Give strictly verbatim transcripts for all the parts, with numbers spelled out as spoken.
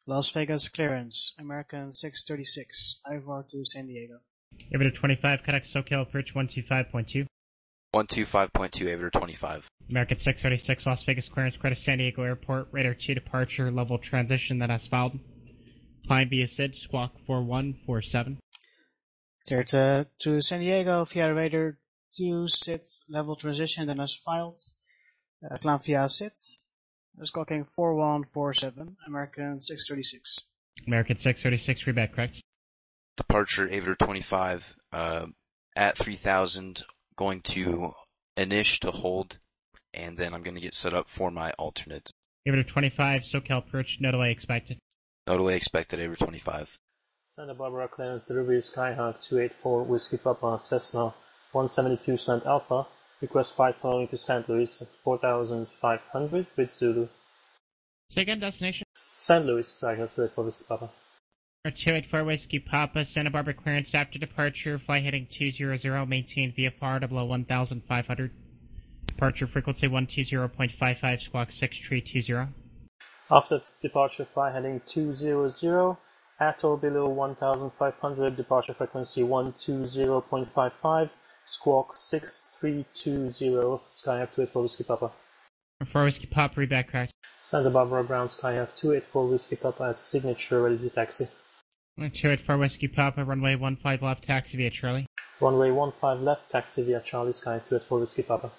Las Vegas clearance, American six thirty-six, I V R to San Diego. Aviator twenty-five, Quebec SoCal approach one two five point two. one two five point two, Aviator twenty-five. American six thirty-six, Las Vegas clearance, credit San Diego Airport, radar two departure, level transition, then as filed. Flying via S I D, squawk four one four seven. Cleared uh, to San Diego via radar two S I D, level transition, then as filed. Uh, climb via S I D. Squawking four one four seven, American six thirty-six. American six thirty-six, reback, correct? Departure, Aviator twenty-five, uh, at three thousand, going to Anish to hold, and then I'm going to get set up for my alternate. Aviator twenty-five, SoCal approach, no delay expected. No delay expected, Aviator twenty-five. Santa Barbara clearance delivery Skyhawk two eight four Whiskey Papa Cessna one seventy-two Slant Alpha. Request flight following to Saint Louis at four thousand five hundred with Zulu. Say again, destination? Saint Louis, Skyhawk two eight four Whiskey Papa. two eight four Whiskey Papa, Santa Barbara clearance after departure, fly heading two zero zero, maintain V F R below one thousand five hundred. Departure frequency one two zero point five five, squawk six three two zero. After departure, fly heading two zero zero, at or below one thousand five hundred, departure frequency one two zero point five five, squawk six three two zero, Skyhawk two eight four Whiskey Papa. four Whiskey Papa, reback, correct? Santa Barbara ground Skyhawk two eight four Whiskey Papa at signature, ready to taxi. two eight four Whiskey Papa, runway one five left, taxi via Charlie. Runway one five left, taxi via Charlie, Skyhawk two eight four Whiskey Papa.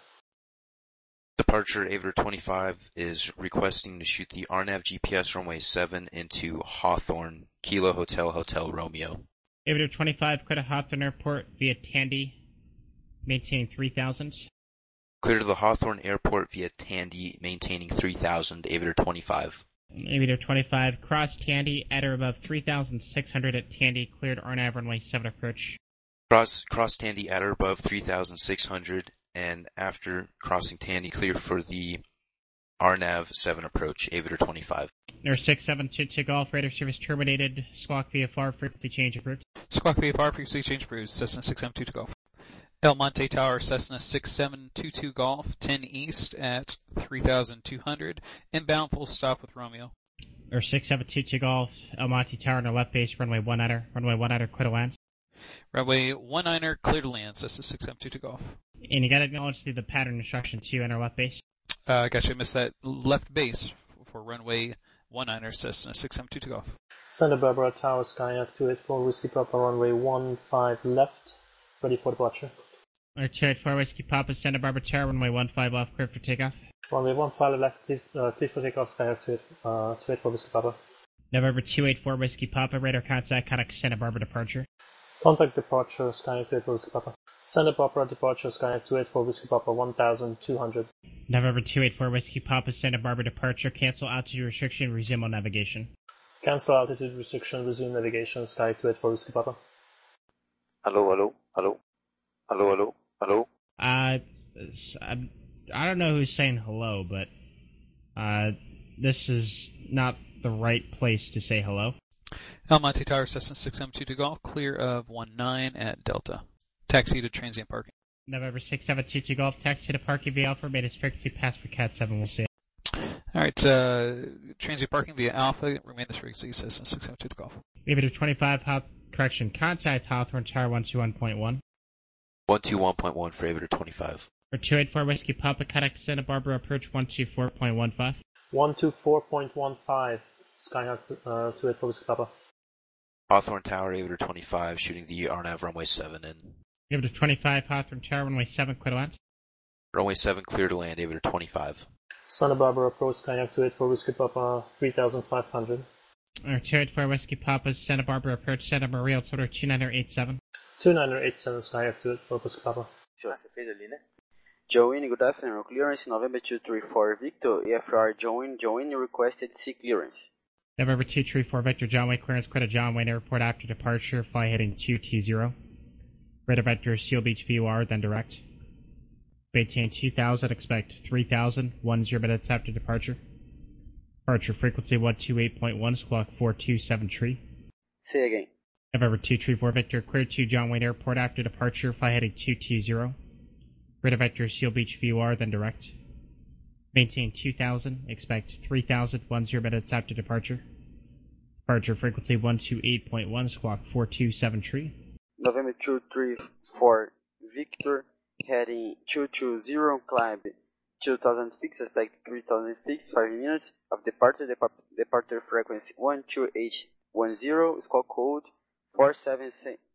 Departure, Aviator twenty-five is requesting to shoot the R N A V G P S runway seven into Hawthorne, Kilo Hotel Hotel Romeo. Aviator twenty-five, clear to Hawthorne Airport via Tandy, maintaining three thousand. Clear to the Hawthorne Airport via Tandy, maintaining three thousand, Aviator twenty-five. Aviator twenty-five, cross Tandy at or above three thousand six hundred at Tandy, cleared R N A V runway seven approach. Cross, cross Tandy at or above three thousand six hundred, and after crossing Tandy, clear for the R N A V seven approach, Aviator twenty-five. Air six seven two two Golf, radar service terminated, squawk V F R, frequency change approved. Squawk V F R, frequency change approved, Cessna six seven two two Golf. El Monte Tower, Cessna six seven two two Golf, ten East at three thousand two hundred, inbound full stop with Romeo. Air six seven two two Golf, El Monte Tower on our left base, runway one niner, runway one niner, clear to land. Runway one niner, clear to land, Cessna six seven two two Golf. And you gotta acknowledge the, the pattern instruction two on our left base. Uh, gotcha, I missed that left base for runway one niner, Cessna six seven two two Golf. Santa Barbara Tower, Skyhawk two eight four Whiskey Papa, runway one five left, ready for departure. Air two eight four Whiskey Papa, Santa Barbara Tower, runway one five left, clear for takeoff. Runway one five left, clear, uh, clear for takeoff, Skyhawk two eight four Whiskey Papa. November two eight four Whiskey Papa, radar contact, contact Santa Barbara departure. Contact departure, Skyhawk two eight four Whiskey Papa. Santa Barbara departure, Skyhawk two eight four Whiskey Papa, one thousand two hundred. November two eight four Whiskey Papa, Santa Barbara departure, cancel altitude restriction, resume on navigation. Cancel altitude restriction, resume navigation, Skyhawk two eight four Whiskey Papa. Hello, hello, hello, hello, hello, hello. Uh, I, I don't know who's saying hello, but uh, this is not the right place to say hello. El Monte Tower, Cessna six seven two two Golf, clear of one nine at Delta. Taxi to transient parking. November six seven two two Golf, taxi to parking via Alpha, made a frequency pass for Cat seven, we'll see it. Alright, uh, transient parking via Alpha, remain this frequency, Cessna six seven two two Golf. Aviator twenty-five, Haw- correction, contact Hawthorne Tower one two one point one. one two one point one for Aviator twenty-five. For two eight four Whiskey Papa, contact Santa Barbara approach one two four point one five. one two four point one five, Skyhawk uh, two eight four Whiskey Papa. Hawthorne Tower, Aviator twenty-five, shooting the R N A V runway seven in. Aviator twenty-five, Hawthorne Tower, runway seven, clear to land. Runway seven, clear to land, Aviator twenty-five. Santa Barbara approach, Skyhawk two eight four Whiskey Papa, three thousand five hundred. Or two eight four Whiskey Papa, Santa Barbara approach, Santa Maria, Altimeter two nine eight seven. two nine eight seven, Skyhawk two eight four Whiskey Papa. Join, good afternoon. Clearance November two three four Victor. A F R join, join, requested C clearance. November two three four Victor, John Wayne clearance, clear to John Wayne Airport after departure, fly heading two two zero. Radar vector Seal Beach V O R, then direct. Maintain two thousand, expect three thousand, one zero minutes after departure. Departure frequency one two eight point one, squawk four two seven tree. Say again. November two three four Victor, clear to John Wayne Airport after departure, fly heading two two zero. Radar vector Seal Beach V O R, then direct. Maintain two thousand, expect three thousand, one zero minutes after departure. Departure frequency one two eight point one, squawk four two seven three. November two three four Victor, heading two two zero, climb two thousand feet, expect three thousand feet, five minutes of departure, depart departure frequency one two eight one zero, squawk code four seven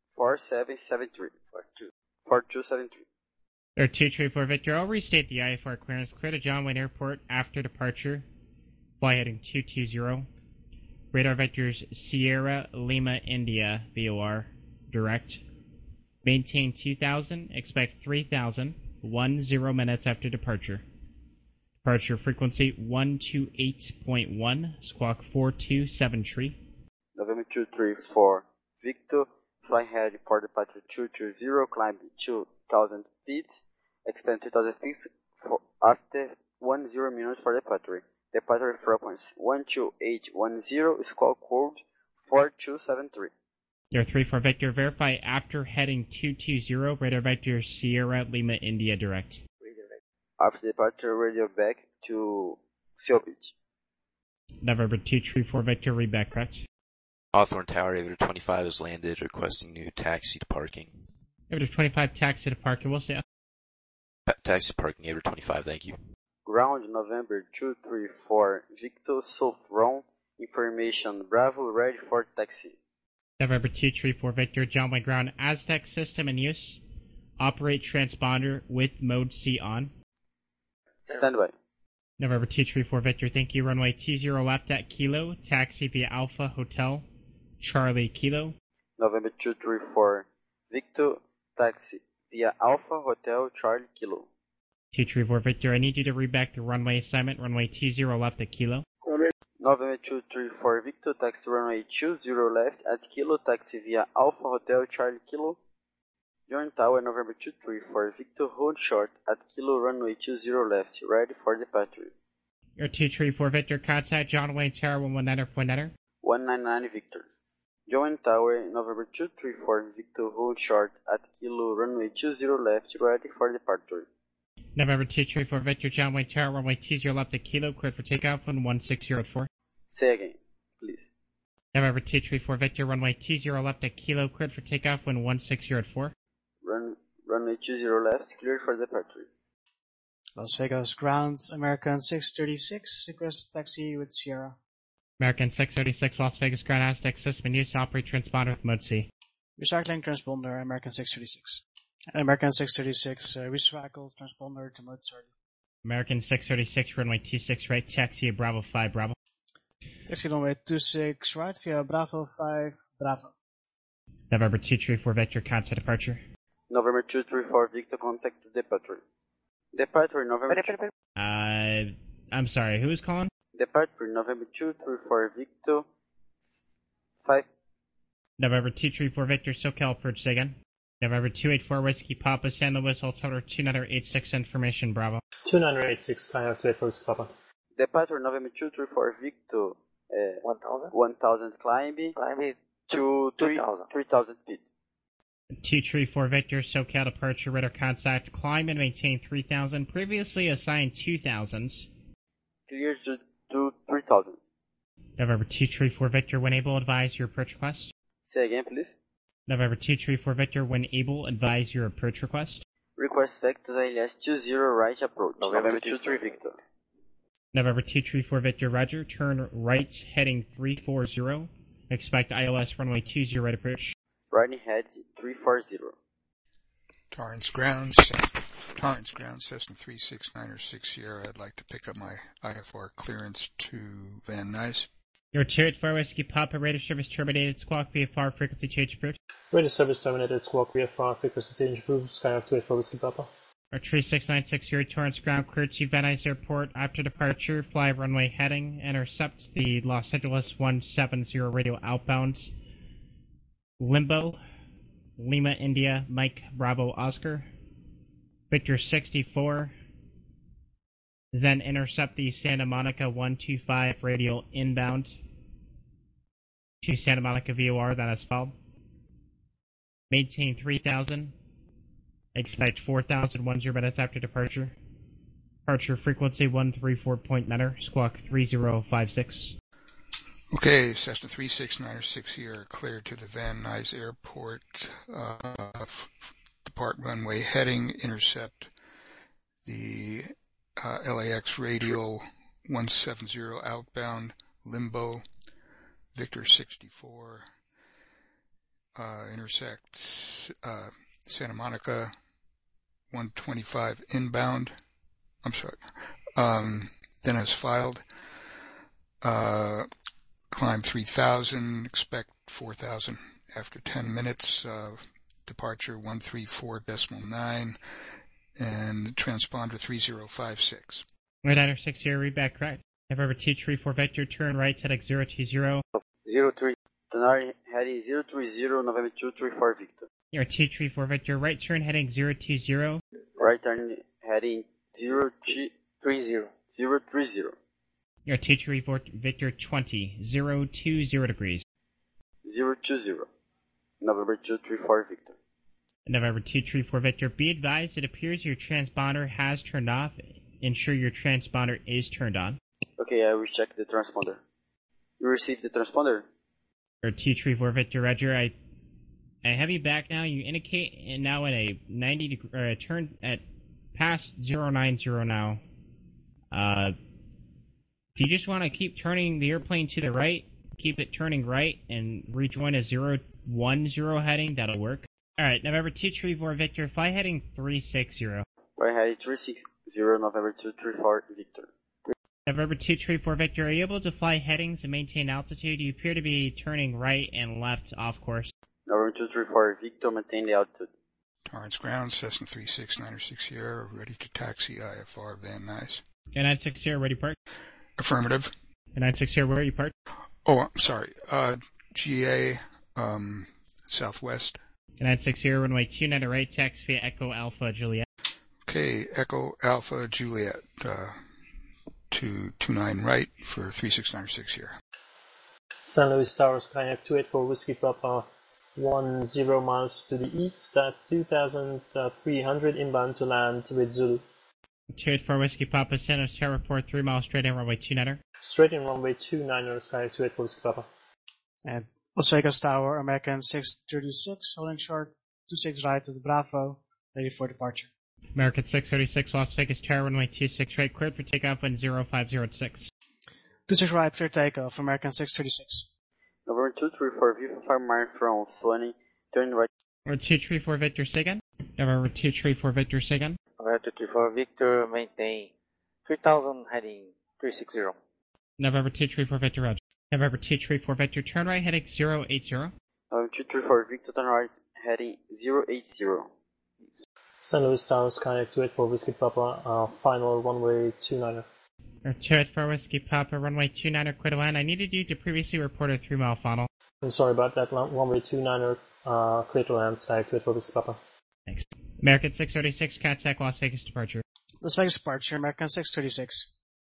seven three. four two seven three. Air two three four Victor, I'll restate the I F R clearance. Clear to John Wayne Airport after departure. Fly heading two two zero. Radar vectors Sierra Lima India V O R direct. Maintain two thousand, expect three thousand, one zero minutes after departure. Departure frequency one two eight point one, squawk four two seven three. November two three four Victor, fly heading for departure two two zero, climb two thousand feet, expand two thousand feet for after one zero minutes for departure. Departure frequency one two eight one zero, squawk code four two seven three. Air three four Victor, verify after heading two two zero, radar vector Sierra Lima India direct. After departure, radio back to Seal Beach. November two three four Victor, read back correct. Hawthorne Tower, Aviator twenty-five has landed, requesting new taxi to parking. Aviator twenty-five, taxi to parking, we'll see. Ta taxi to parking, Aviator twenty-five, thank you. Ground November two three four Victor, South Rome, information Bravo, ready for taxi. November two three four Victor, John Wayne Ground, Aztec system in use. Operate transponder with mode C on. Stand by. November two three four Victor, thank you. Runway two zero left at Kilo, taxi via Alpha Hotel, Charlie Kilo. November two three four Victor, taxi via Alpha Hotel, Charlie Kilo. two three four Victor, I need you to read back the runway assignment, runway two zero left at Kilo. November two three four Victor, taxi runway two zero left at Kilo, taxi via Alpha Hotel, Charlie Kilo. Join tower November two three four Victor, hold short at Kilo, runway two zero left, ready for departure. Air two three four Victor, contact John Wayne Tower one one nine point nine. one nine nine Victor. Join tower November two three four Victor, hold short at Kilo, runway two zero left, ready for departure. November two three four Victor, John Wayne Tower, runway two zero left at Kilo, cleared for takeoff on one six zero four. Say again, please. November two three four Victor, runway two zero left at Kilo, cleared for takeoff on one six zero four. Run, runway two zero left, cleared for departure. Las Vegas Ground, American six thirty-six, request taxi with Sierra. American six thirty-six, Las Vegas Ground, Aztec system in use, operate transponder with mode C. Recycling transponder, American six thirty-six. American six thirty-six, uh, recycle transponder to mode Charlie. American six thirty-six, runway two six right, taxi Bravo five Bravo. Taxi runway two six right via Bravo five Bravo. November two three four Victor, contact departure. November two three four Victor, contact departure. Departure November. Uh, I'm sorry, who is calling? Departure November two three four Victor. five. November two three four Victor, SoCal approach, say again. November two eight four Whiskey Papa, San Luis, Altimeter two nine eight six, information Bravo. two nine eight six, Kaya two eight four Whiskey Papa. Departure November two three four Victor, uh, one thousand? one thousand climbing, Climbing to three thousand feet. two three four Victor, SoCal departure, radar contact, climb and maintain three thousand, previously assigned two thousand. Clear to, to three thousand. November two three four Victor, when able, advise your approach request. Say again, please. November two three four Victor, when able, advise your approach request. Request back to the alias two zero right approach. November two three Victor. November two three four Victor, roger, turn right, heading three four zero. Expect I L S runway two zero right approach. Riding head three four zero. Torrance Grounds, Torrance Grounds, Cessna three six nine or six Sierra. I'd like to pick up my I F R clearance to Van Nuys. Your two eight four Whiskey Papa, radar service terminated, squawk V F R, frequency change approved. Radio service terminated, squawk V F R, frequency change approved, Skyhawk two eight four Whiskey Papa. Our three six nine six zero Torrance Ground, cleared to Van Nuys Airport. After departure, fly runway heading, intercept the Los Angeles one seven zero radio outbound. Limbo, Lima, India, Mike, Bravo, Oscar. Victor sixty-four. Then intercept the Santa Monica one two five radio inbound to Santa Monica V O R, that is followed. Maintain three thousand. Expect four thousand ten minutes after departure. Departure frequency one three four point nine, squawk three zero five six. Okay, Cessna three six nine six Sierra cleared to the Van Nuys Airport. Uh, f- depart runway heading, intercept the uh, L A X radial one seventy outbound, limbo, Victor sixty-four, uh, intersect uh, Santa Monica one twenty-five inbound. I'm sorry. Um, then as filed, uh, climb three thousand, expect four thousand after ten minutes, uh, departure one three four decimal nine, and transponder three zero five six. Red Niner six zero, read back correct. November two three four Vector, turn right, heading zero two zero. zero three, Tenari heading zero three zero, November two three four Victor. You're two three four Vector, right turn heading zero two zero. Right turn heading zero three zero, zero three zero. You're two three four Victor twenty, zero two zero degrees. zero two zero, November two three four Victor. November two three four Victor, be advised it appears your transponder has turned off. Ensure your transponder is turned on. Okay, I will check the transponder. You received the transponder? Or two three four Victor, Roger. I I have you back now. You indicate and now at a ninety degree uh, turn at past zero nine zero now. Uh, if you just want to keep turning the airplane to the right, keep it turning right, and rejoin a zero one zero heading, that'll work. All right, November two three four Victor, fly heading three six zero. Fly heading three six zero, November two three four Victor. November two three four Victor, are you able to fly headings and maintain altitude? You appear to be turning right and left off course. November two three four Victor, maintain the altitude. Torrance Ground, Cessna three six nine six Sierra, ready to taxi I F R Van Nuys. nine six zero, ready park. Affirmative. nine six zero, where are you parked? Oh, I'm sorry. Uh, G A, um, Southwest. nine six zero, runway two nine right, taxi via Echo Alpha Juliet. Okay, Echo Alpha Juliet, uh, to two nine right for three six nine six here. San Luis Tower, Skynet two eight four Whiskey Papa, one zero miles to the east at two thousand three hundred inbound to land with Zulu. two eight four Whiskey Papa, San Luis Tower, report three miles straight in, runway two niner. Straight in runway two niner, Skynet two eight four Whiskey Papa. And Las Vegas Tower, American six thirty-six, holding short, two six right at Bravo, ready for departure. American six thirty-six, Las Vegas Tower, runway two six right, cleared for takeoff wind zero five zero six. two six right, clear takeoff, American six thirty-six. November two three four Victor, five miles from Swanee, turn right. Or two three four Victor, Sagan. November two three four Victor, Sagan. November two three four Victor, maintain three thousand, heading three six zero. November two three four Victor, Roger. November two three four Victor, turn right, heading zero eight zero. November two three four Victor, turn right, heading zero eight zero. San Luis Tower, Skynet two eight four Whiskey Papa, uh, final runway two niner. Or two eight four Whiskey Papa, runway two niner, clear to land. I needed you to previously report a three mile funnel. I'm sorry about that, runway two niner, uh, clear to land, Skynet two eight four Whiskey Papa. Thanks. American six thirty-six, contact Las Vegas departure. Las Vegas departure, American six thirty-six.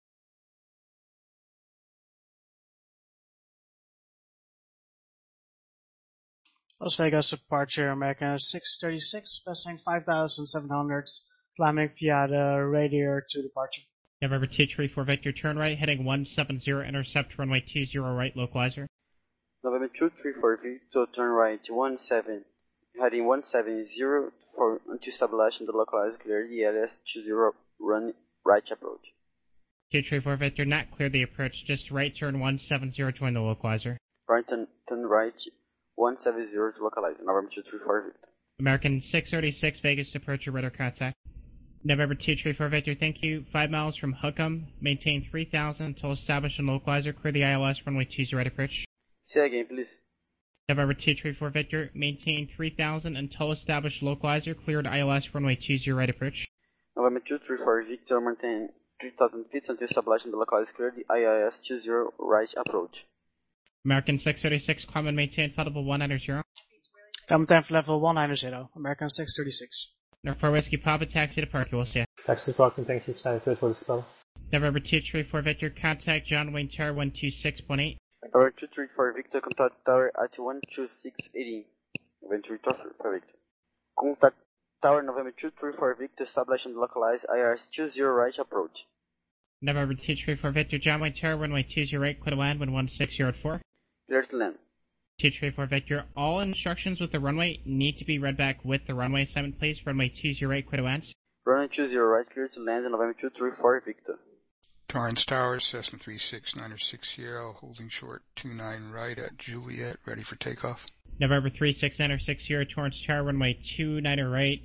Las Vegas departure, American six thirty-six, passing five thousand seven hundred, climbing via the radiator to departure. November two three four Victor, turn right, heading one seven zero, intercept runway two zero right, localizer. November two three four Victor, turn right, one seven, heading one seven zero for to stabilize in the localizer, clear the L S two zero, run right approach. two three four Victor, not clear the approach, just right turn one seven zero, join the localizer. Right turn, turn right, one seven zero to localize, November two three four Victor. American six thirty-six, Vegas departure, radar contact. November two three four Victor, thank you. Five miles from Hookham, maintain three thousand until established in localizer, clear the I L S, runway two zero right approach. Say again, please. November two three four Victor, maintain three thousand until established localizer, cleared I L S, runway two zero right approach. November two three four Victor, maintain three thousand feet until established in the localizer, clear the I L S two zero right approach. American six thirty-six, climb and maintain flight level one nine zero. Climb and maintain level one nine zero, American six thirty-six. November Whiskey Papa, taxi departure, we'll see you. Taxi departing, thank you, Skynet two eight four Whiskey Papa. November two three four Victor, contact John Wayne Tower one two six point eight. November two three four Victor, contact tower at one two six eight zero. November two three four Victor. Contact tower November two three four Victor, established and localized I R S two zero right approach. November two three four Victor John Wayne Tower, runway two zero eight, clear to land, wind one six zero at four. Clear to land. two three four Victor, all instructions with the runway need to be read back with the runway assignment, please. Runway two zero eight, clear to land. Runway two zero right, clear to land, and November two three four Victor. Torrance Towers, Cessna three six nine six Sierra, holding short two nine right at Juliet, ready for takeoff. November three six nine six Sierra, Torrance Tower, runway two nine right.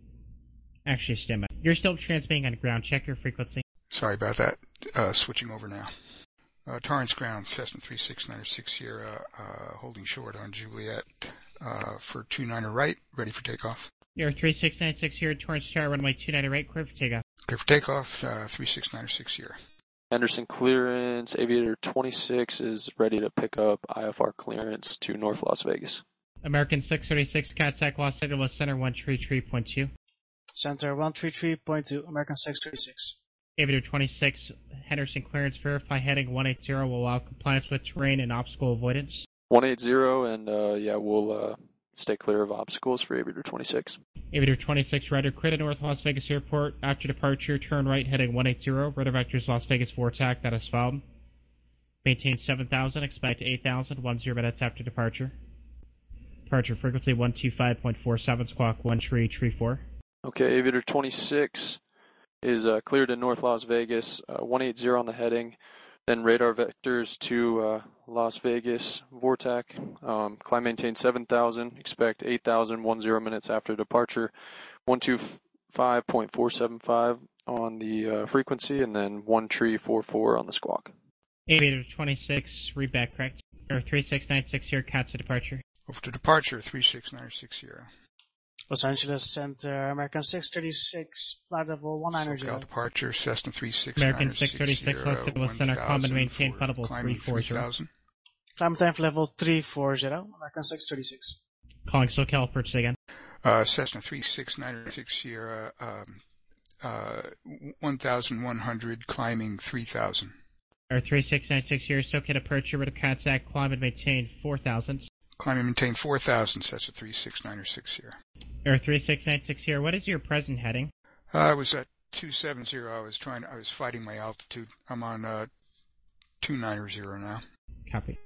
Actually, stand by. You're still transmitting on ground. Check your frequency. Sorry about that. Uh, switching over now. Uh, Torrance Ground, Cessna three six nine six Sierra, uh, holding short on Juliet, uh, for two nine right, ready for takeoff. You're three six nine six Sierra, Torrance Tower, runway two nine right, clear for takeoff. Clear for takeoff, uh, three six nine six Sierra. Anderson clearance, Aviator twenty-six is ready to pick up I F R clearance to North Las Vegas. American six thirty-six, CATSAC Los Angeles Center one three three point two. Center one three three point two, American six thirty-six. Aviator twenty-six, Henderson clearance, verify heading one eighty will allow compliance with terrain and obstacle avoidance. one eighty, and uh, yeah, we'll uh, stay clear of obstacles for Aviator twenty-six. Aviator twenty-six, Ryder, clear to North Las Vegas Airport. After departure, turn right heading one eighty, Rudder vectors Las Vegas for attack, that is followed. Maintain seven thousand, expect eight thousand, ten minutes after departure. Departure frequency one two five point four seven, squawk one three three four. Okay, Aviator twenty-six is uh, cleared in North Las Vegas, uh, one eighty on the heading, then radar vectors to uh, Las Vegas, Vortac, um, climb maintain seven thousand, expect eight thousand, ten minutes after departure, one two five point four seven five on the uh, frequency, and then one three four four on the squawk. Aviator twenty-six, read back correct. Or three six nine six here, C A T S A departure. Over to departure, three six nine six Sierra. Los Angeles Center, American six thirty-six, flight level one nine zero. SoCal departure, Cessna three six nine six American six thirty-six, Los Angeles Center, common maintain flight level three four zero. Climb time for level three forty, American six thirty-six. Calling SoCal, purchase again. Uh, Cessna three six nine six Sierra, um, uh, one thousand one hundred, climbing three thousand. Or three six nine six here, SoCal departure, with a C A T S A, climb and maintain four thousand. Climb and maintain four thousand, Cessna three six nine six Sierra. Or three six nine six here, what is your present heading? Uh, I was at two seventy, I was trying, I was fighting my altitude. I'm on, uh, two ninety now. Copy.